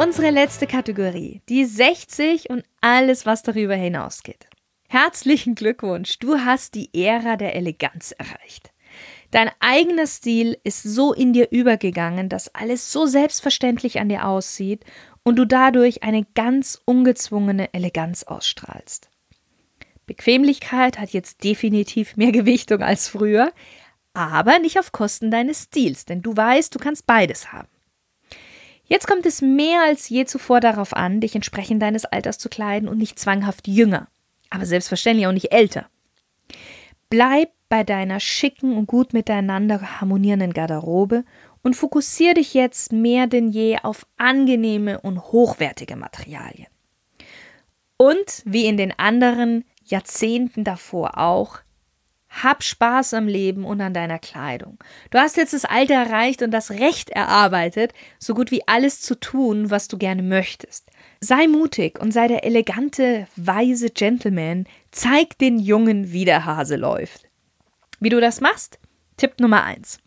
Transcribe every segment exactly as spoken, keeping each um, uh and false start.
Unsere letzte Kategorie, die sechzig und alles, was darüber hinausgeht. Herzlichen Glückwunsch, du hast die Ära der Eleganz erreicht. Dein eigener Stil ist so in dir übergegangen, dass alles so selbstverständlich an dir aussieht und du dadurch eine ganz ungezwungene Eleganz ausstrahlst. Bequemlichkeit hat jetzt definitiv mehr Gewichtung als früher, aber nicht auf Kosten deines Stils, denn du weißt, du kannst beides haben. Jetzt kommt es mehr als je zuvor darauf an, dich entsprechend deines Alters zu kleiden und nicht zwanghaft jünger, aber selbstverständlich auch nicht älter. Bleib bei deiner schicken und gut miteinander harmonierenden Garderobe und fokussiere dich jetzt mehr denn je auf angenehme und hochwertige Materialien. Und wie in den anderen Jahrzehnten davor auch, hab Spaß am Leben und an deiner Kleidung. Du hast jetzt das Alter erreicht und das Recht erarbeitet, so gut wie alles zu tun, was du gerne möchtest. Sei mutig und sei der elegante, weise Gentleman. Zeig den Jungen, wie der Hase läuft. Wie du das machst? Tipp Nummer eins.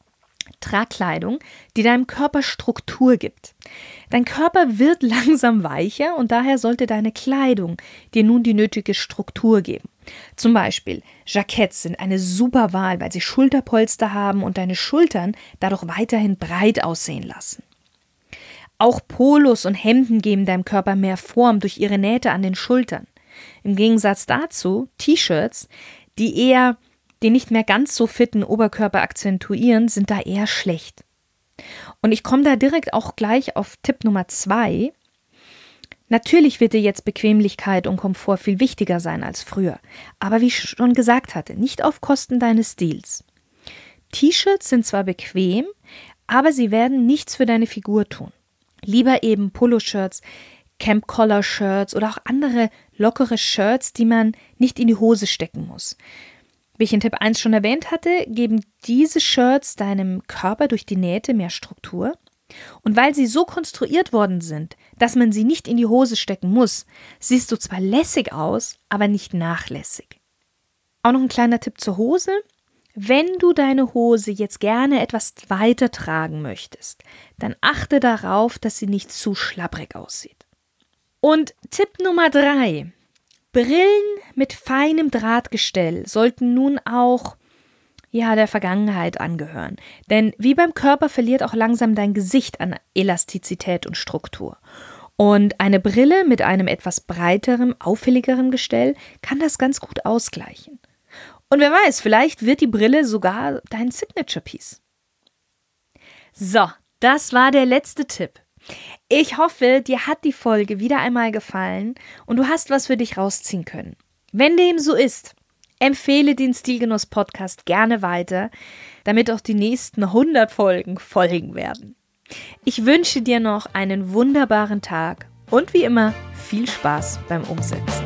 Trag Kleidung, die deinem Körper Struktur gibt. Dein Körper wird langsam weicher und daher sollte deine Kleidung dir nun die nötige Struktur geben. Zum Beispiel Jacketts sind eine super Wahl, weil sie Schulterpolster haben und deine Schultern dadurch weiterhin breit aussehen lassen. Auch Polos und Hemden geben deinem Körper mehr Form durch ihre Nähte an den Schultern. Im Gegensatz dazu T-Shirts, die eher den nicht mehr ganz so fitten Oberkörper akzentuieren, sind da eher schlecht. Und ich komme da direkt auch gleich auf Tipp Nummer zwei. Natürlich wird dir jetzt Bequemlichkeit und Komfort viel wichtiger sein als früher. Aber wie ich schon gesagt hatte, nicht auf Kosten deines Stils. T-Shirts sind zwar bequem, aber sie werden nichts für deine Figur tun. Lieber eben Poloshirts, Camp-Collar-Shirts oder auch andere lockere Shirts, die man nicht in die Hose stecken muss. Wie ich in Tipp eins schon erwähnt hatte, geben diese Shirts deinem Körper durch die Nähte mehr Struktur. Und weil sie so konstruiert worden sind, dass man sie nicht in die Hose stecken muss, siehst du zwar lässig aus, aber nicht nachlässig. Auch noch ein kleiner Tipp zur Hose. Wenn du deine Hose jetzt gerne etwas weiter tragen möchtest, dann achte darauf, dass sie nicht zu schlabbrig aussieht. Und Tipp Nummer drei. Brillen mit feinem Drahtgestell sollten nun auch ja, der Vergangenheit angehören. Denn wie beim Körper verliert auch langsam dein Gesicht an Elastizität und Struktur. Und eine Brille mit einem etwas breiteren, auffälligeren Gestell kann das ganz gut ausgleichen. Und wer weiß, vielleicht wird die Brille sogar dein Signature-Piece. So, das war der letzte Tipp. Ich hoffe, dir hat die Folge wieder einmal gefallen und du hast was für dich rausziehen können. Wenn dem so ist, empfehle den Stilgenuss-Podcast gerne weiter, damit auch die nächsten hundert Folgen folgen werden. Ich wünsche dir noch einen wunderbaren Tag und wie immer viel Spaß beim Umsetzen.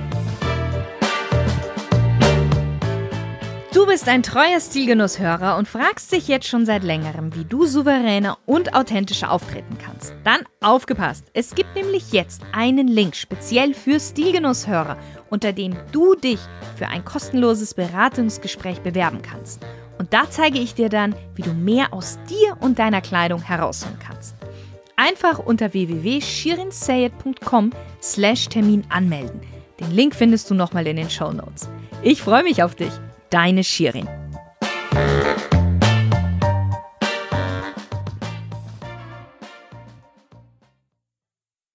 Du bist ein treuer Stilgenusshörer und fragst dich jetzt schon seit längerem, wie du souveräner und authentischer auftreten kannst. Dann aufgepasst! Es gibt nämlich jetzt einen Link speziell für Stilgenusshörer, unter dem du dich für ein kostenloses Beratungsgespräch bewerben kannst. Und da zeige ich dir dann, wie du mehr aus dir und deiner Kleidung herausholen kannst. Einfach unter w w w punkt shirinsayed punkt com slash Termin anmelden. Den Link findest du nochmal in den Shownotes. Ich freue mich auf dich. Deine Shirin.